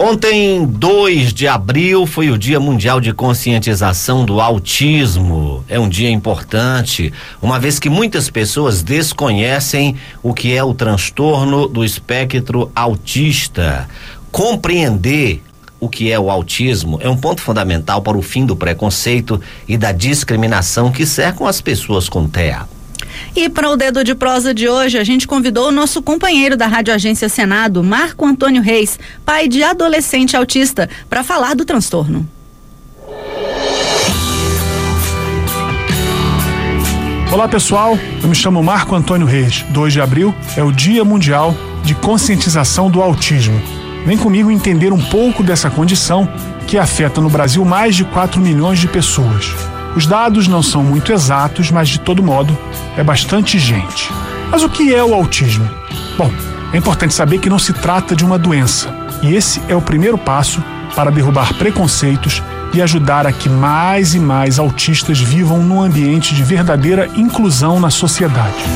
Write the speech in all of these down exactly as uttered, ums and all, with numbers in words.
Ontem, dois de abril, foi o Dia Mundial de Conscientização do Autismo. É um dia importante, uma vez que muitas pessoas desconhecem o que é o transtorno do espectro autista. Compreender o que é o autismo é um ponto fundamental para o fim do preconceito e da discriminação que cercam as pessoas com T E A. E para o Dedo de Prosa de hoje, a gente convidou o nosso companheiro da Rádio Agência Senado, Marco Antônio Reis, pai de adolescente autista, para falar do transtorno. Olá pessoal, eu me chamo Marco Antônio Reis. dois de abril é o Dia Mundial de Conscientização do Autismo. Vem comigo entender um pouco dessa condição que afeta no Brasil mais de quatro milhões de pessoas. Os dados não são muito exatos, mas de todo modo é bastante gente. Mas o que é o autismo? Bom, é importante saber que não se trata de uma doença, e esse é o primeiro passo para derrubar preconceitos e ajudar a que mais e mais autistas vivam num ambiente de verdadeira inclusão na sociedade.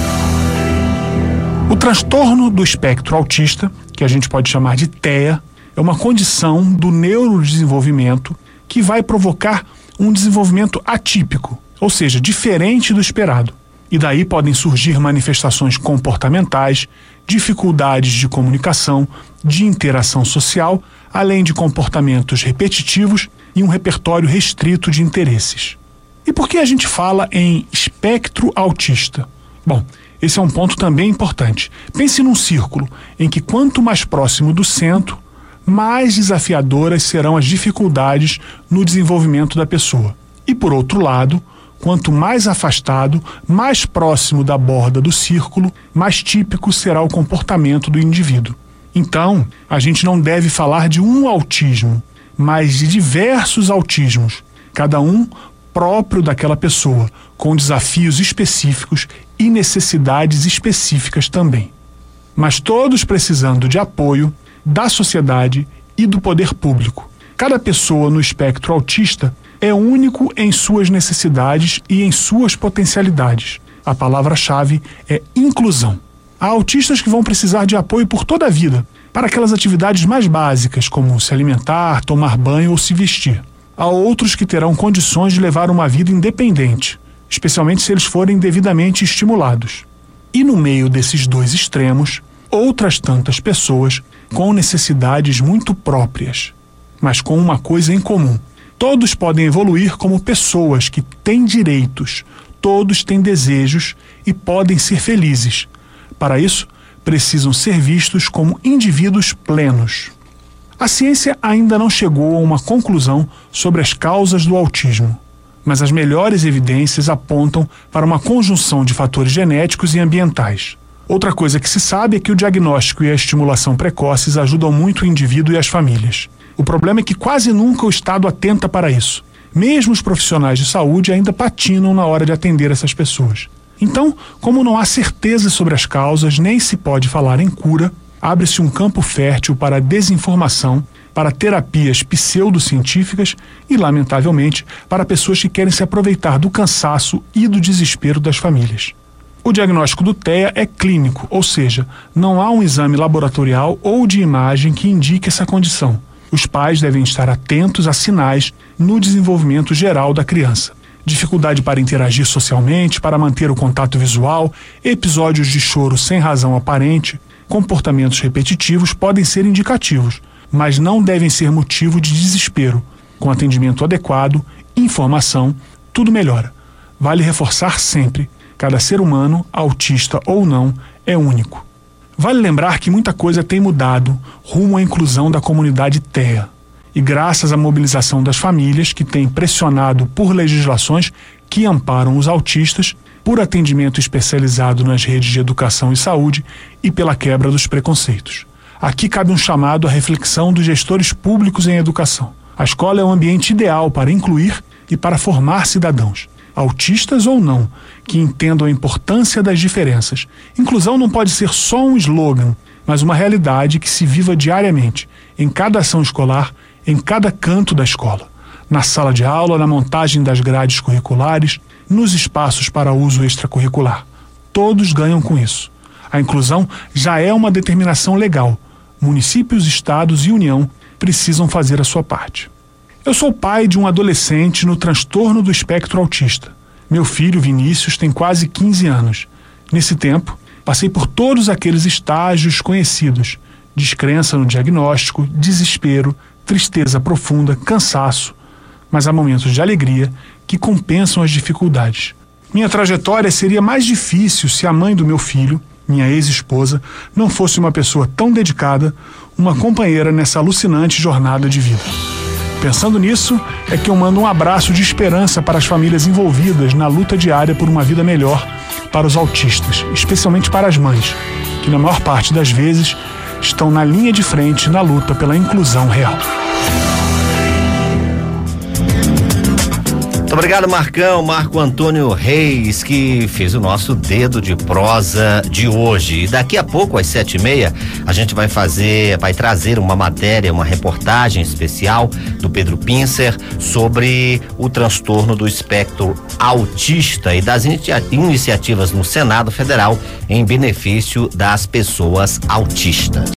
O transtorno do espectro autista, que a gente pode chamar de T E A, é uma condição do neurodesenvolvimento que vai provocar um desenvolvimento atípico, ou seja, diferente do esperado. E daí podem surgir manifestações comportamentais, dificuldades de comunicação, de interação social, além de comportamentos repetitivos e um repertório restrito de interesses. E por que a gente fala em espectro autista? Bom, esse é um ponto também importante. Pense num círculo em que quanto mais próximo do centro, mais desafiadoras serão as dificuldades no desenvolvimento da pessoa. E por outro lado, quanto mais afastado, mais próximo da borda do círculo, mais típico será o comportamento do indivíduo. Então, a gente não deve falar de um autismo, mas de diversos autismos, cada um próprio daquela pessoa, com desafios específicos e necessidades específicas também. Mas todos precisando de apoio da sociedade e do poder público. Cada pessoa no espectro autista é único em suas necessidades e em suas potencialidades. A palavra-chave é inclusão. Há autistas que vão precisar de apoio por toda a vida, para aquelas atividades mais básicas, como se alimentar, tomar banho ou se vestir. Há outros que terão condições de levar uma vida independente, especialmente se eles forem devidamente estimulados. E no meio desses dois extremos, outras tantas pessoas com necessidades muito próprias, mas com uma coisa em comum. Todos podem evoluir como pessoas que têm direitos, todos têm desejos e podem ser felizes. Para isso, precisam ser vistos como indivíduos plenos. A ciência ainda não chegou a uma conclusão sobre as causas do autismo, mas as melhores evidências apontam para uma conjunção de fatores genéticos e ambientais. Outra coisa que se sabe é que o diagnóstico e a estimulação precoces ajudam muito o indivíduo e as famílias. O problema é que quase nunca o Estado atenta para isso. Mesmo os profissionais de saúde ainda patinam na hora de atender essas pessoas. Então, como não há certeza sobre as causas, nem se pode falar em cura, abre-se um campo fértil para a desinformação, para terapias pseudocientíficas e, lamentavelmente, para pessoas que querem se aproveitar do cansaço e do desespero das famílias. O diagnóstico do T E A é clínico, ou seja, não há um exame laboratorial ou de imagem que indique essa condição. Os pais devem estar atentos a sinais no desenvolvimento geral da criança. Dificuldade para interagir socialmente, para manter o contato visual, episódios de choro sem razão aparente, comportamentos repetitivos podem ser indicativos, mas não devem ser motivo de desespero. Com atendimento adequado, informação, tudo melhora. Vale reforçar sempre: cada ser humano, autista ou não, é único. Vale lembrar que muita coisa tem mudado rumo à inclusão da comunidade T E A. E graças à mobilização das famílias, que têm pressionado por legislações que amparam os autistas, por atendimento especializado nas redes de educação e saúde e pela quebra dos preconceitos. Aqui cabe um chamado à reflexão dos gestores públicos em educação. A escola é um ambiente ideal para incluir e para formar cidadãos, autistas ou não, que entendam a importância das diferenças. Inclusão não pode ser só um slogan, mas uma realidade que se viva diariamente, em cada ação escolar, em cada canto da escola. Na sala de aula, na montagem das grades curriculares, nos espaços para uso extracurricular. Todos ganham com isso. A inclusão já é uma determinação legal. Municípios, estados e União precisam fazer a sua parte. Eu sou pai de um adolescente no transtorno do espectro autista. Meu filho, Vinícius, tem quase quinze anos. Nesse tempo, passei por todos aqueles estágios conhecidos: descrença no diagnóstico, desespero, tristeza profunda, cansaço. Mas há momentos de alegria que compensam as dificuldades. Minha trajetória seria mais difícil se a mãe do meu filho, minha ex-esposa, não fosse uma pessoa tão dedicada, uma companheira nessa alucinante jornada de vida. Pensando nisso, é que eu mando um abraço de esperança para as famílias envolvidas na luta diária por uma vida melhor para os autistas, especialmente para as mães, que na maior parte das vezes estão na linha de frente na luta pela inclusão real. Muito obrigado, Marcão, Marco Antônio Reis, que fez o nosso dedo de prosa de hoje. E daqui a pouco, às sete e meia, a gente vai fazer, vai trazer uma matéria, uma reportagem especial do Pedro Pincer sobre o transtorno do espectro autista e das inicia- iniciativas no Senado Federal em benefício das pessoas autistas.